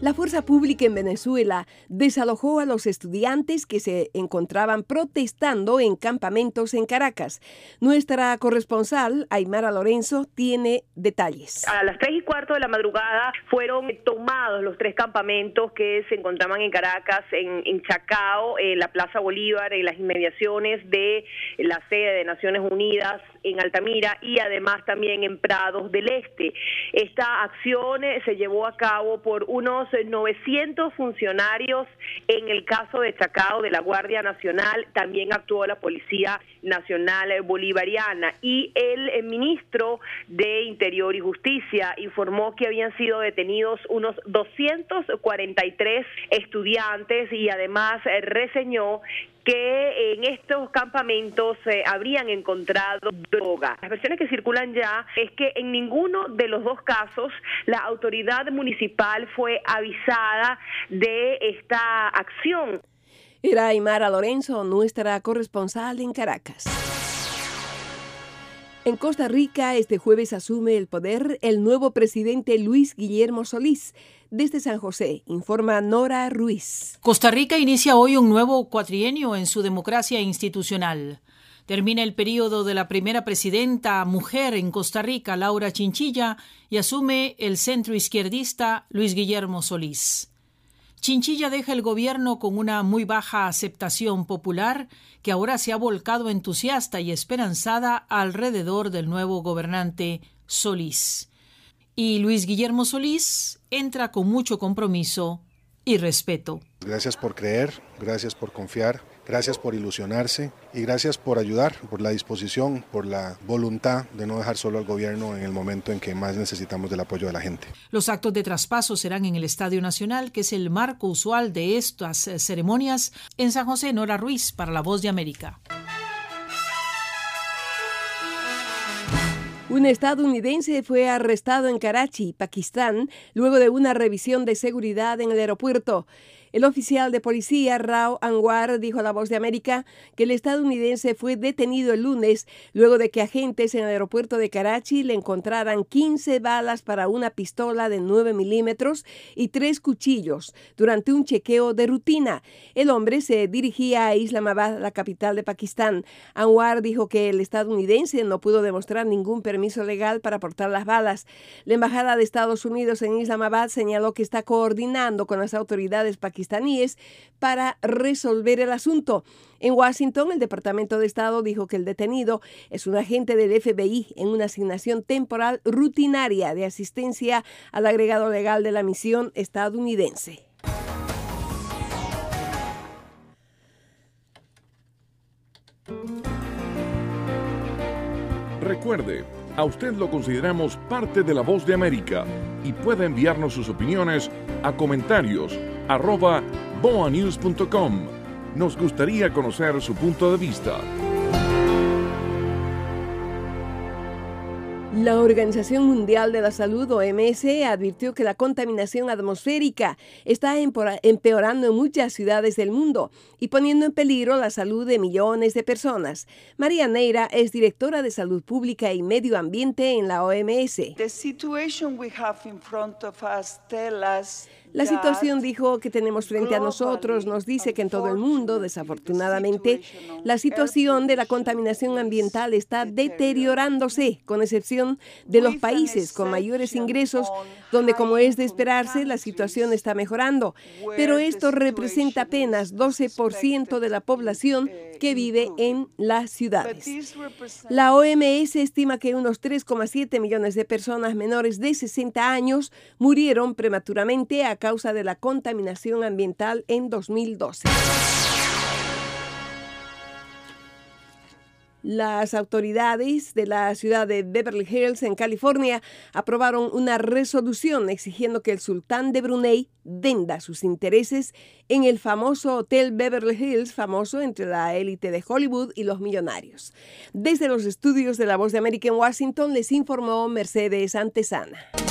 La fuerza pública en Venezuela desalojó a los estudiantes que se encontraban protestando en campamentos en Caracas. Nuestra corresponsal, Aymara Lorenzo, tiene detalles. A las 3:15 de la madrugada fueron tomados los 3 campamentos que se encontraban en Caracas, en Chacao, en la Plaza Bolívar, en las inmediaciones de la sede de Naciones Unidas, en Altamira y además también en Prados del Este. Esta acción se llevó a cabo por unos 900 funcionarios en el caso de Chacao de la Guardia Nacional. También actuó la Policía Nacional Bolivariana y el ministro de Interior y Justicia informó que habían sido detenidos unos 243 estudiantes y además reseñó que en estos campamentos habrían encontrado droga. Las versiones que circulan ya es que en ninguno de los 2 casos la autoridad municipal fue avisada de esta acción. Era Aymara Lorenzo, nuestra corresponsal en Caracas. En Costa Rica, este jueves asume el poder el nuevo presidente Luis Guillermo Solís. Desde San José, informa Nora Ruiz. Costa Rica inicia hoy un nuevo cuatrienio en su democracia institucional. Termina el periodo de la primera presidenta mujer en Costa Rica, Laura Chinchilla, y asume el centroizquierdista Luis Guillermo Solís. Chinchilla deja el gobierno con una muy baja aceptación popular que ahora se ha volcado entusiasta y esperanzada alrededor del nuevo gobernante Solís. Y Luis Guillermo Solís entra con mucho compromiso y respeto. Gracias por creer, gracias por confiar, gracias por ilusionarse y gracias por ayudar, por la disposición, por la voluntad de no dejar solo al gobierno en el momento en que más necesitamos del apoyo de la gente. Los actos de traspaso serán en el Estadio Nacional, que es el marco usual de estas ceremonias. En San José, Nora Ruiz, para La Voz de América. Un estadounidense fue arrestado en Karachi, Pakistán, luego de una revisión de seguridad en el aeropuerto. El oficial de policía, Rao Anwar, dijo a La Voz de América que el estadounidense fue detenido el lunes luego de que agentes en el aeropuerto de Karachi le encontraran 15 balas para una pistola de 9 milímetros y 3 cuchillos durante un chequeo de rutina. El hombre se dirigía a Islamabad, la capital de Pakistán. Anwar dijo que el estadounidense no pudo demostrar ningún permiso legal para portar las balas. La embajada de Estados Unidos en Islamabad señaló que está coordinando con las autoridades pakistaníes para resolver el asunto. En Washington, el Departamento de Estado dijo que el detenido es un agente del FBI en una asignación temporal rutinaria de asistencia al agregado legal de la misión estadounidense. Recuerde, a usted lo consideramos parte de La Voz de América y puede enviarnos sus opiniones a comentarios@boanews.com. Nos gustaría conocer su punto de vista. La Organización Mundial de la Salud, OMS, advirtió que la contaminación atmosférica está empeorando en muchas ciudades del mundo y poniendo en peligro la salud de millones de personas. María Neira es directora de Salud Pública y Medio Ambiente en la OMS. La situación, dijo, que tenemos frente a nosotros nos dice que en todo el mundo, desafortunadamente, la situación de la contaminación ambiental está deteriorándose, con excepción de los países con mayores ingresos, donde, como es de esperarse, la situación está mejorando. Pero esto representa apenas 12% de la población que vive en las ciudades. La OMS estima que unos 3,7 millones de personas menores de 60 años murieron prematuramente a causa de la contaminación ambiental en 2012. Las autoridades de la ciudad de Beverly Hills, en California, aprobaron una resolución exigiendo que el sultán de Brunei venda sus intereses en el famoso Hotel Beverly Hills, famoso entre la élite de Hollywood y los millonarios. Desde los estudios de La Voz de América en Washington, les informó Mercedes Antesana.